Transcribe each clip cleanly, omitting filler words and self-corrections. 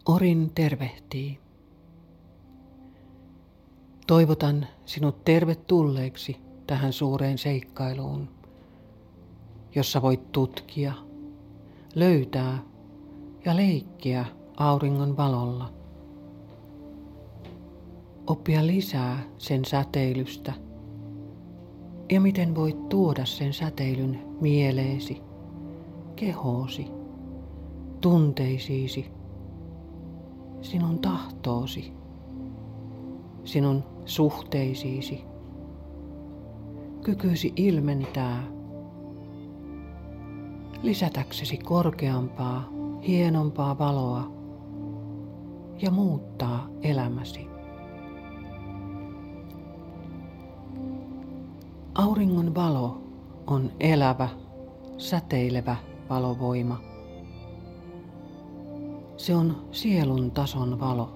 Orin tervehtii. Toivotan sinut tervetulleeksi tähän suureen seikkailuun, jossa voit tutkia, löytää ja leikkiä auringon valolla. Oppia lisää sen säteilystä ja miten voit tuoda sen säteilyn mieleesi, kehoosi, tunteisiisi, sinun tahtoosi, sinun suhteisiisi, kykyysi ilmentää, lisätäksesi korkeampaa, hienompaa valoa ja muuttaa elämäsi. Auringon valo on elävä, säteilevä valovoima. Se on sielun tason valo.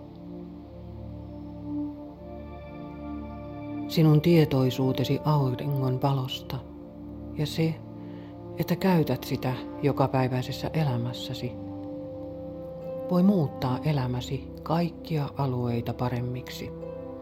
Sinun tietoisuutesi auringon valosta ja se, että käytät sitä jokapäiväisessä elämässäsi, voi muuttaa elämäsi kaikkia alueita paremmiksi.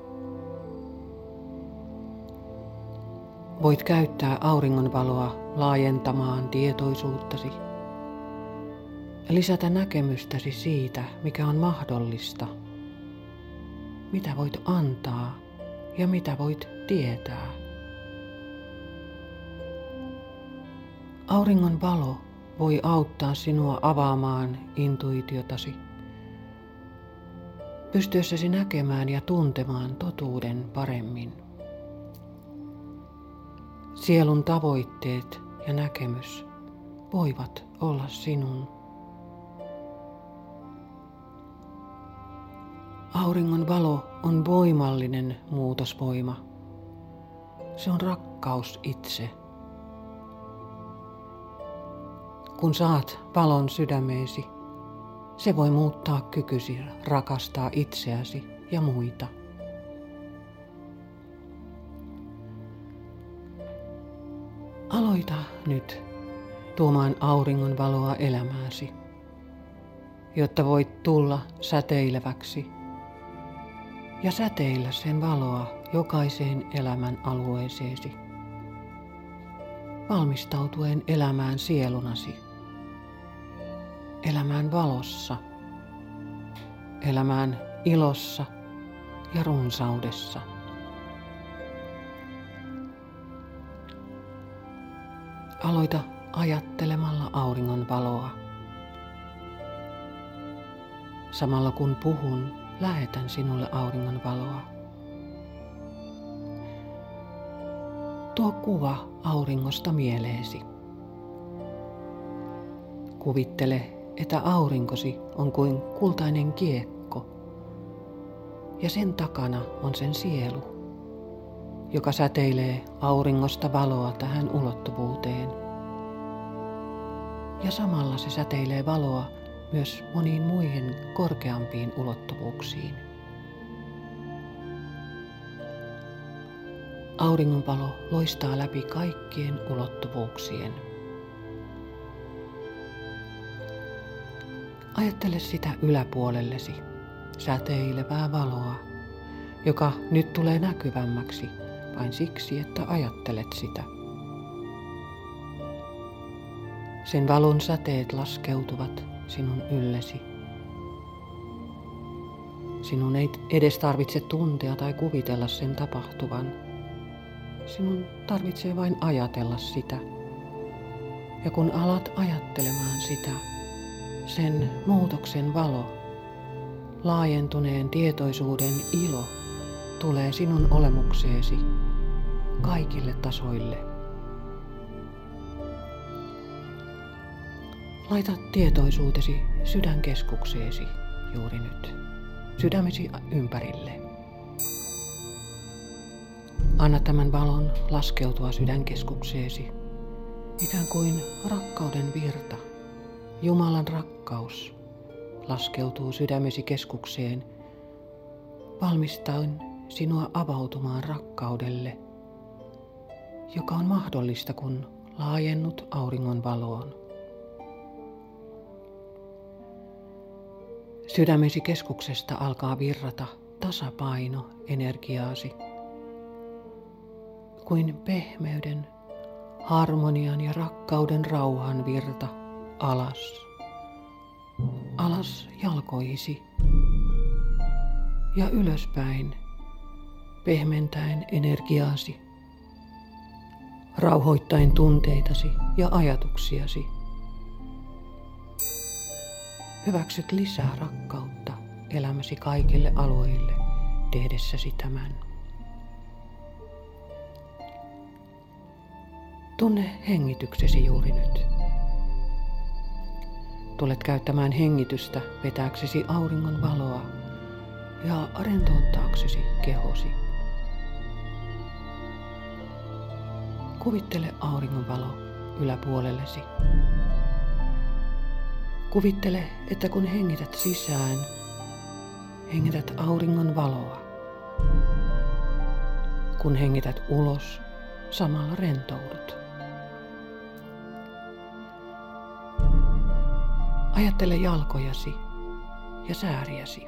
Voit käyttää auringonvaloa laajentamaan tietoisuuttasi ja lisätä näkemystäsi siitä, mikä on mahdollista, mitä voit antaa ja mitä voit tietää. Auringon valo voi auttaa sinua avaamaan intuitiotasi, pystyessäsi näkemään ja tuntemaan totuuden paremmin. Sielun tavoitteet ja näkemys voivat olla sinun. Auringon valo on voimallinen muutosvoima. Se on rakkaus itse. Kun saat valon sydämeesi, se voi muuttaa kykysi rakastaa itseäsi ja muita. Aloita nyt tuomaan auringon valoa elämääsi, jotta voit tulla säteileväksi ja säteillä sen valoa jokaiseen elämän alueeseesi, valmistautuen elämään sielunasi, elämään valossa, elämään ilossa ja runsaudessa. Aloita ajattelemalla auringon valoa. Samalla kun puhun, lähetän sinulle auringon valoa. Tuo kuva auringosta mieleesi. Kuvittele, että aurinkosi on kuin kultainen kiekko ja sen takana on sen sielu, joka säteilee auringosta valoa tähän ulottuvuuteen. Ja samalla se säteilee valoa myös moniin muihin korkeampiin ulottuvuuksiin. Auringonvalo loistaa läpi kaikkien ulottuvuuksien. Ajattele sitä yläpuolellesi, säteilevää valoa, joka nyt tulee näkyvämmäksi vain siksi, että ajattelet sitä. Sen valon säteet laskeutuvat sinun yllesi. Sinun ei edes tarvitse tuntea tai kuvitella sen tapahtuvan. Sinun tarvitsee vain ajatella sitä. Ja kun alat ajattelemaan sitä, sen muutoksen valo, laajentuneen tietoisuuden ilo tulee sinun olemukseesi kaikille tasoille. Laita tietoisuutesi sydänkeskukseesi juuri nyt, sydämesi ympärille. Anna tämän valon laskeutua sydänkeskukseesi, ikään kuin rakkauden virta, Jumalan rakkaus laskeutuu sydämesi keskukseen, valmistaen sinua avautumaan rakkaudelle, joka on mahdollista, kun laajennut auringon valoon. Sydämesi keskuksesta alkaa virrata tasapaino energiaasi, kuin pehmeyden, harmonian ja rakkauden rauhan virta alas. Alas jalkoihisi ja ylöspäin pehmentäen energiaasi, rauhoittaen tunteitasi ja ajatuksiasi. Hyväksyt lisää rakkautta elämäsi kaikille alueille tehdessäsi tämän. Tunne hengityksesi juuri nyt. Tulet käyttämään hengitystä vetääksesi auringon valoa ja rentouttaaksesi kehosi. Kuvittele auringon valo yläpuolellesi. Kuvittele, että kun hengität sisään, hengität auringon valoa. Kun hengität ulos, samalla rentoudut. Ajattele jalkojasi ja sääriäsi.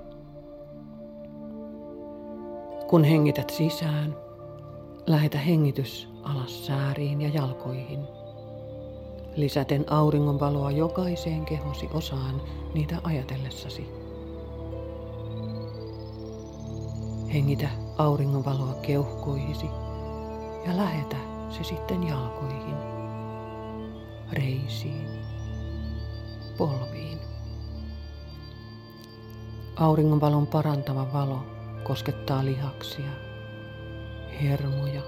Kun hengität sisään, lähetä hengitys alas sääriin ja jalkoihin, lisäten auringonvaloa jokaiseen kehosi osaan niitä ajatellessasi. Hengitä auringonvaloa keuhkoihisi ja lähetä se sitten jalkoihin, reisiin, polviin. Auringonvalon parantava valo koskettaa lihaksia, hermoja,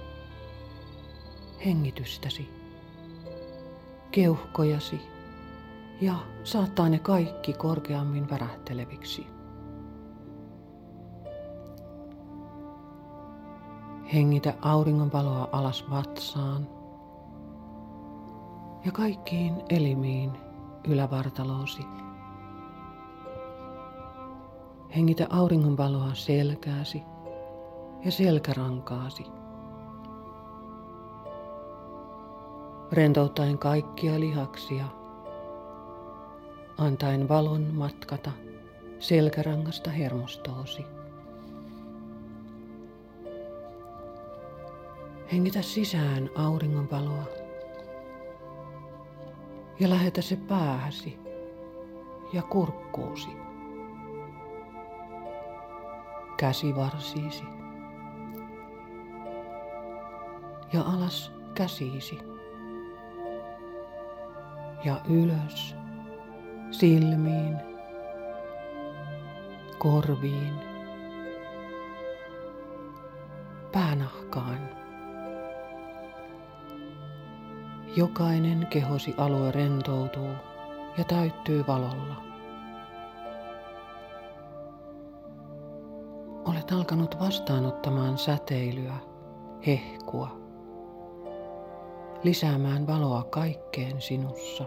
hengitystäsi, keuhkojasi ja saattaa ne kaikki korkeammin värähteleviksi. Hengitä auringonvaloa alas vatsaan ja kaikkiin elimiin ylävartaloosi. Hengitä auringonvaloa selkääsi ja selkärankaasi. Rentouttaen kaikkia lihaksia, antaen valon matkata selkärangasta hermostoosi. Hengitä sisään auringonvaloa ja lähetä se päähäsi ja kurkkuusi, käsivarsiisi ja alas käsiisi ja ylös silmiin, korviin, päänahkaan. Jokainen kehosi alue rentoutuu ja täyttyy valolla. Olet alkanut vastaanottamaan säteilyä, hehkua, lisäämään valoa kaikkeen sinussa.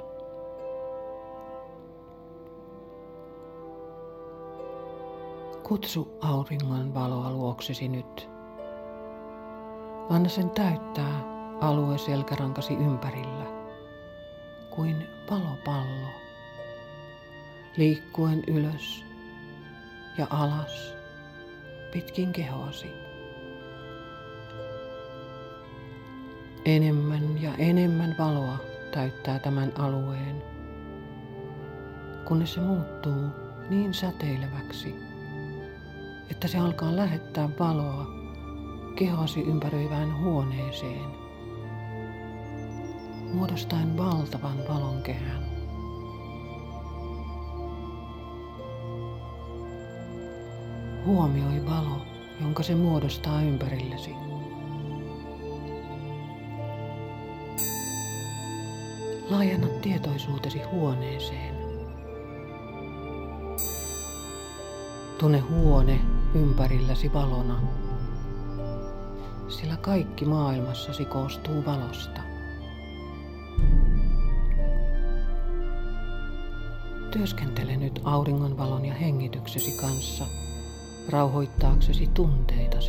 Kutsu auringon valoa luoksesi nyt. Anna sen täyttää alue selkärankasi ympärillä, kuin valopallo, liikkuen ylös ja alas pitkin kehoasi. Enemmän ja enemmän valoa täyttää tämän alueen, kunnes se muuttuu niin säteileväksi, että se alkaa lähettää valoa kehoasi ympäröivään huoneeseen, muodostaen valtavan valonkehän. Huomioi valo, jonka se muodostaa ympärillesi. Laajenna tietoisuutesi huoneeseen. Tunne huone ympärilläsi valona, sillä kaikki maailmassasi koostuu valosta. Työskentele nyt auringonvalon ja hengityksesi kanssa, rauhoittaaksesi tunteitasi.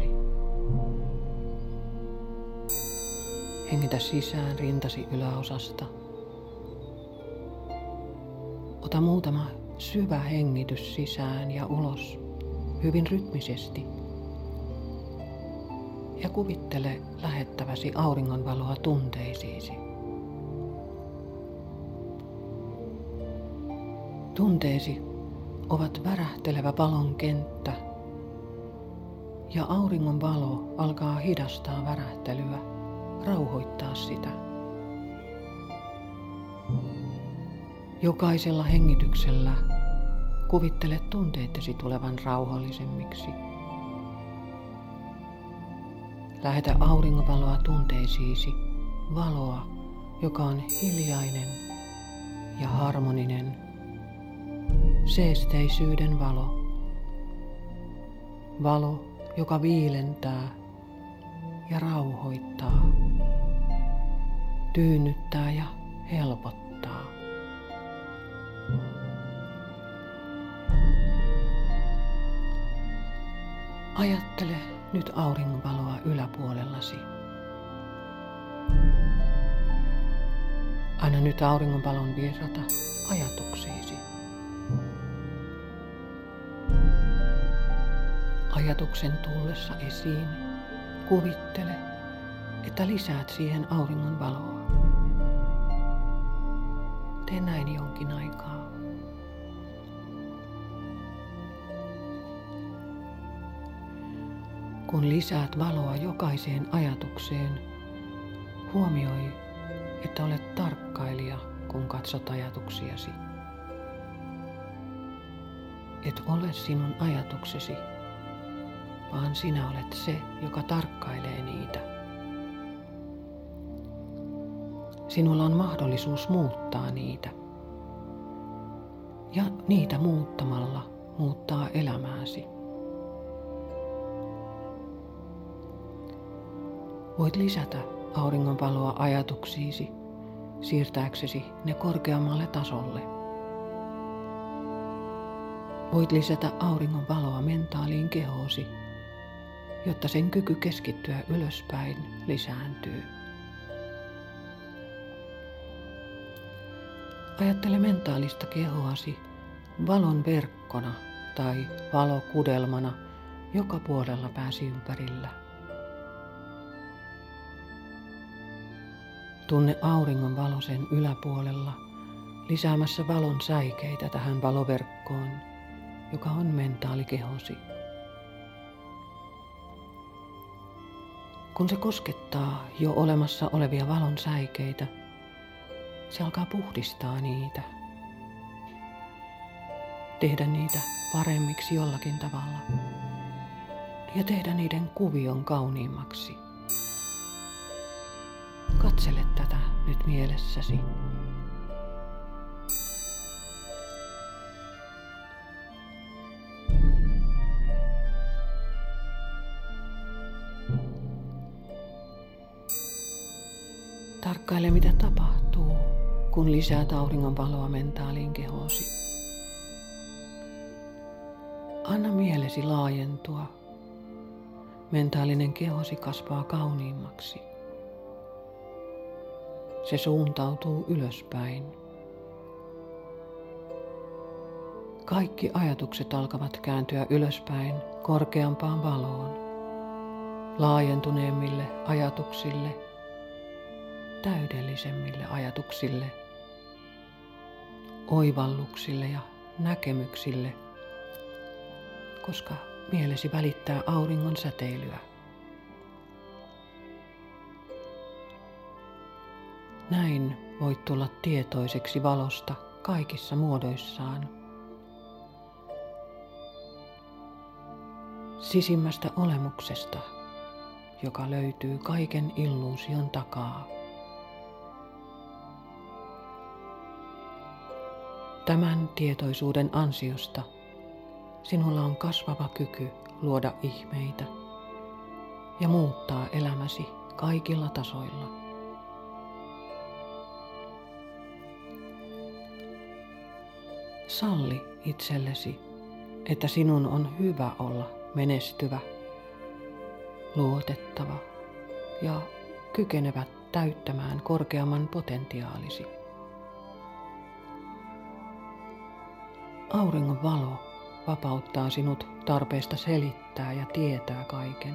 Hengitä sisään rintasi yläosasta. Ota muutama syvä hengitys sisään ja ulos hyvin rytmisesti. Ja kuvittele lähettäväsi auringonvaloa tunteisiisi. Tunteesi ovat värähtelevä valon kenttä ja auringon valo alkaa hidastaa värähtelyä, rauhoittaa sitä. Jokaisella hengityksellä kuvittele tunteitesi tulevan rauhallisemmiksi. Lähetä auringonvaloa tunteisiisi, valoa, joka on hiljainen ja harmoninen, seesteisyyden valo. Valo, joka viilentää ja rauhoittaa, tyynnyttää ja helpottaa. Ajattele nyt auringonvaloa yläpuolellasi. Anna nyt auringonvalon virrata ajatuksiisi. Ajatuksen tullessa esiin, kuvittele, että lisäät siihen auringonvaloa. Tee näin jonkin aikaa. Kun lisäät valoa jokaiseen ajatukseen, huomioi, että olet tarkkailija, kun katsot ajatuksiasi. Et ole sinun ajatuksesi, vaan sinä olet se, joka tarkkailee niitä. Sinulla on mahdollisuus muuttaa niitä. Ja niitä muuttamalla muuttaa elämääsi. Voit lisätä auringonvaloa ajatuksiisi, siirtääksesi ne korkeammalle tasolle. Voit lisätä auringonvaloa mentaaliin kehoosi, jotta sen kyky keskittyä ylöspäin lisääntyy. Ajattele mentaalista kehoasi valon verkkona tai valokudelmana joka puolella pääsi ympärillä. Tunne auringon valo sen yläpuolella lisäämässä valon säikeitä tähän valoverkkoon, joka on mentaalikehosi. Kun se koskettaa jo olemassa olevia valon säikeitä, se alkaa puhdistaa niitä. Tehdä niitä paremmiksi jollakin tavalla ja tehdä niiden kuvion kauniimmaksi. Katsele tätä nyt mielessäsi. Tarkkaile, mitä tapahtuu, kun lisäät auringonvaloa mentaaliin kehoosi. Anna mielesi laajentua. Mentaalinen kehosi kasvaa kauniimmaksi. Se suuntautuu ylöspäin. Kaikki ajatukset alkavat kääntyä ylöspäin korkeampaan valoon, laajentuneemmille ajatuksille, täydellisemmille ajatuksille, oivalluksille ja näkemyksille, koska mielesi välittää auringon säteilyä. Näin voit tulla tietoiseksi valosta kaikissa muodoissaan. Sisimmästä olemuksesta, joka löytyy kaiken illuusion takaa. Tämän tietoisuuden ansiosta sinulla on kasvava kyky luoda ihmeitä ja muuttaa elämäsi kaikilla tasoilla. Salli itsellesi, että sinun on hyvä olla menestyvä, luotettava ja kykenevä täyttämään korkeamman potentiaalisi. Auringon valo vapauttaa sinut tarpeesta selittää ja tietää kaiken.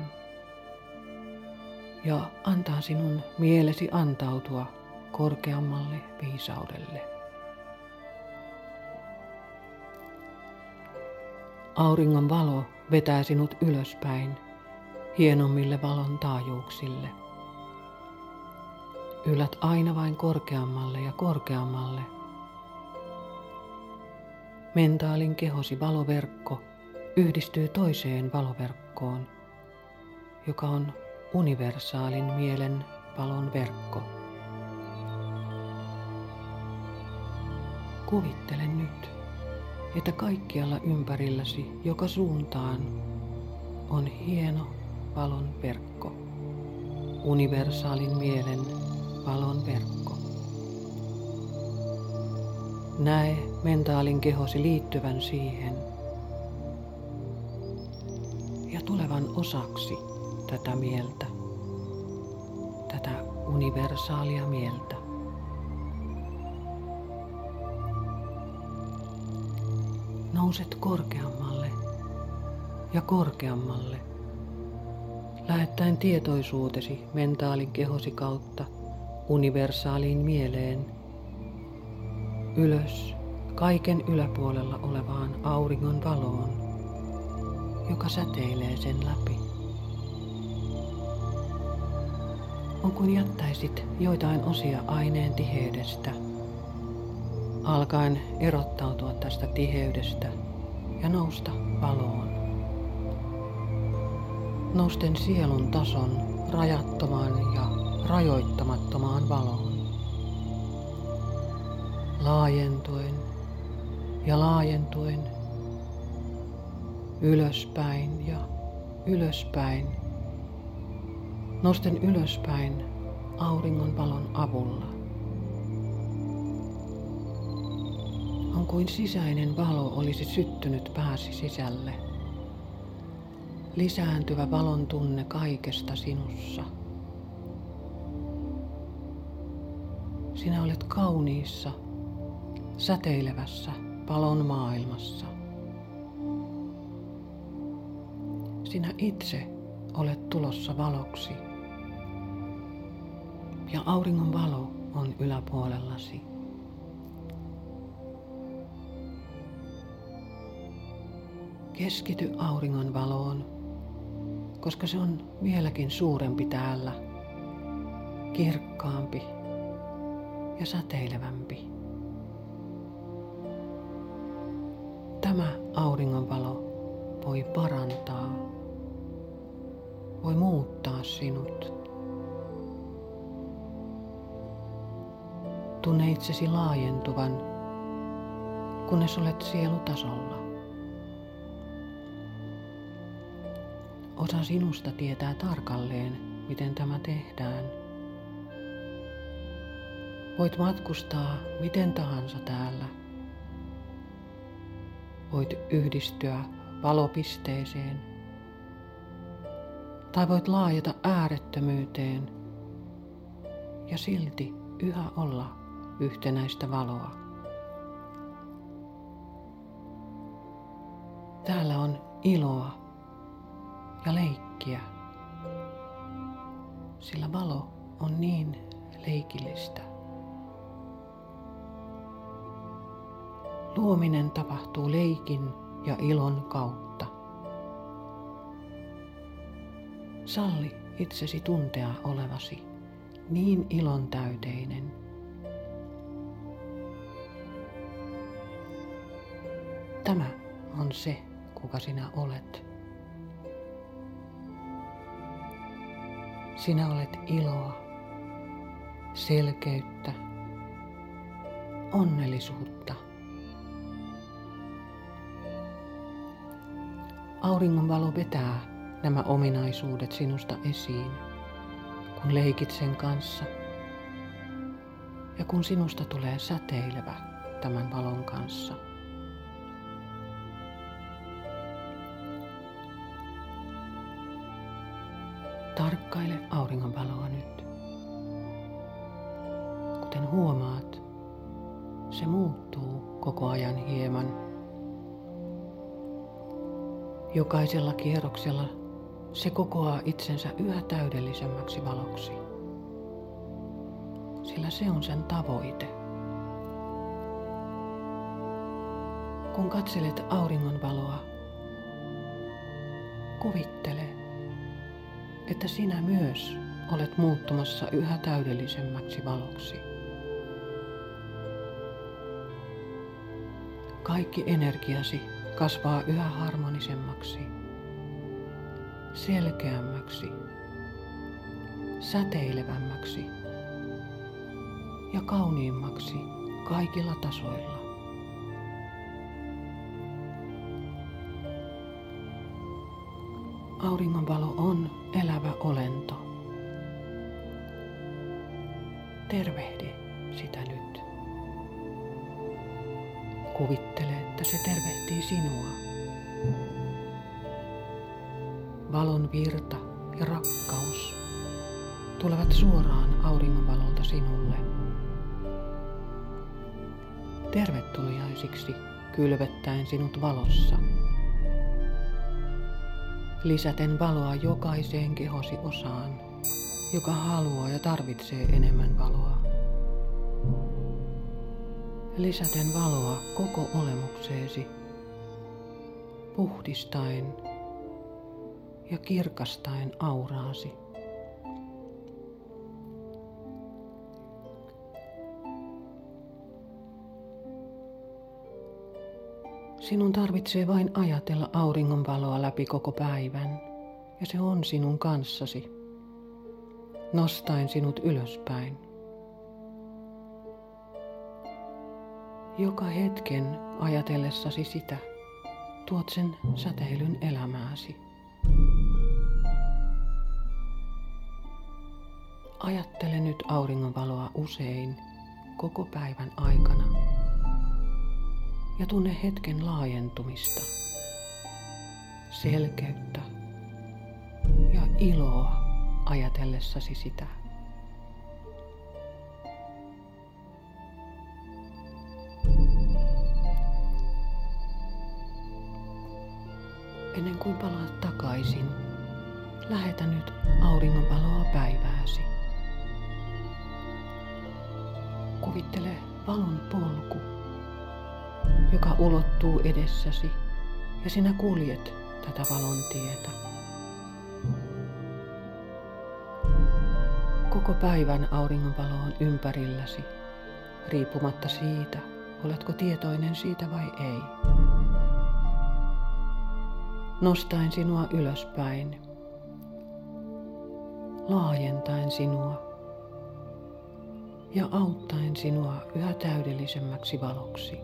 Ja antaa sinun mielesi antautua korkeammalle viisaudelle. Auringon valo vetää sinut ylöspäin hienommille valon taajuuksille. Ylät aina vain korkeammalle ja korkeammalle. Mentaalin kehosi valoverkko yhdistyy toiseen valoverkkoon, joka on universaalin mielen valon verkko. Kuvittele nyt, että kaikkialla ympärilläsi joka suuntaan on hieno valon verkko, universaalin mielen valon verkko. Näe mentaalin kehosi liittyvän siihen ja tulevan osaksi tätä mieltä, tätä universaalia mieltä. Nouset korkeammalle ja korkeammalle, lähettäen tietoisuutesi mentaalin kehosi kautta universaaliin mieleen, ylös kaiken yläpuolella olevaan auringon valoon, joka säteilee sen läpi. On kuin jättäisit joitain osia aineen tiheydestä, alkaen erottautua tästä tiheydestä ja nousta valoon. Nousten sielun tason rajattomaan ja rajoittamattomaan valoon. Laajentuen ja laajentuen, ylöspäin ja ylöspäin, nosten ylöspäin auringon valon avulla. On kuin sisäinen valo olisi syttynyt pääsi sisälle. Lisääntyvä valon tunne kaikesta sinussa. Sinä olet kauniissa, säteilevässä valon maailmassa. Sinä itse olet tulossa valoksi. Ja auringon valo on yläpuolellasi. Keskity auringon valoon, koska se on vieläkin suurempi täällä, kirkkaampi ja säteilevämpi. Tämä auringonvalo voi parantaa, voi muuttaa sinut. Tunne itsesi laajentuvan, kunnes olet sielutasolla. Osa sinusta tietää tarkalleen, miten tämä tehdään. Voit matkustaa miten tahansa täällä. Voit yhdistyä valopisteeseen. Tai voit laajata äärettömyyteen ja silti yhä olla yhtenäistä valoa. Täällä on iloa ja leikkiä, sillä valo on niin leikillistä. Luominen tapahtuu leikin ja ilon kautta. Salli itsesi tuntea olevasi niin ilon täyteinen. Tämä on se, kuka sinä olet. Sinä olet iloa, selkeyttä, onnellisuutta. Auringonvalo vetää nämä ominaisuudet sinusta esiin, kun leikit sen kanssa ja kun sinusta tulee säteilevä tämän valon kanssa. Tarkkaile auringonvaloa nyt. Kuten huomaat, se muuttuu koko ajan hieman Jokaisella kierroksella se kokoaa itsensä yhä täydellisemmäksi valoksi, sillä se on sen tavoite. Kun katselet auringonvaloa, kuvittele, että sinä myös olet muuttumassa yhä täydellisemmäksi valoksi. Kaikki energiasi kasvaa yhä harmonisemmaksi, selkeämmäksi, säteilevämmäksi ja kauniimmaksi kaikilla tasoilla. Auringonvalo on elävä olento. Tervehdi sitä nyt. Kuvittele, että se tervehtii sinua. Valon virta ja rakkaus tulevat suoraan auringonvalolta sinulle. Tervetuliaisiksi kylvettäen sinut valossa. Lisäten valoa jokaiseen kehosi osaan, joka haluaa ja tarvitsee enemmän valoa. Lisäten valoa koko olemukseesi, puhdistaen ja kirkastaen auraasi. Sinun tarvitsee vain ajatella auringonvaloa läpi koko päivän, ja se on sinun kanssasi, nostaen sinut ylöspäin. Joka hetken ajatellessasi sitä, tuot sen säteilyn elämääsi. Ajattele nyt auringonvaloa usein koko päivän aikana. Ja tunne hetken laajentumista, selkeyttä ja iloa ajatellessasi sitä. Ennen kuin palaat takaisin, lähetä nyt auringonvaloa päivääsi. Kuvittele valon polku, joka ulottuu edessäsi, ja sinä kuljet tätä valon tietä. Koko päivän auringonvalo on ympärilläsi, riippumatta siitä, oletko tietoinen siitä vai ei. Nostaen sinua ylöspäin, laajentaen sinua ja auttaen sinua yhä täydellisemmäksi valoksi.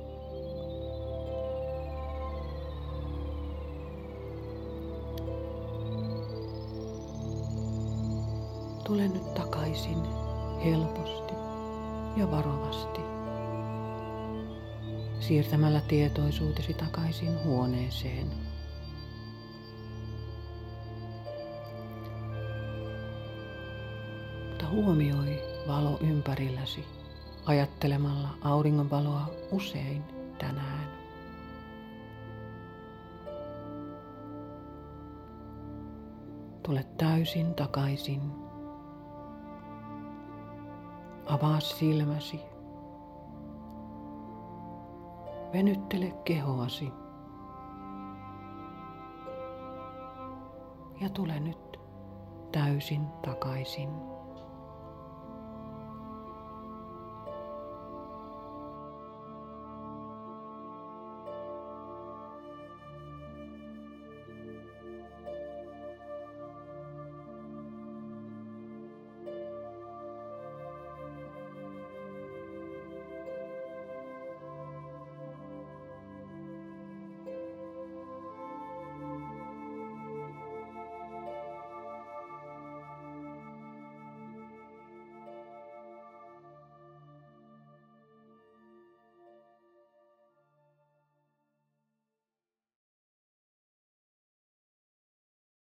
Tule nyt takaisin helposti ja varovasti, siirtämällä tietoisuutesi takaisin huoneeseen. Mutta huomioi valo ympärilläsi ajattelemalla auringonvaloa usein tänään. Tule täysin takaisin. Avaa silmäsi. Venyttele kehoasi. Ja tule nyt täysin takaisin.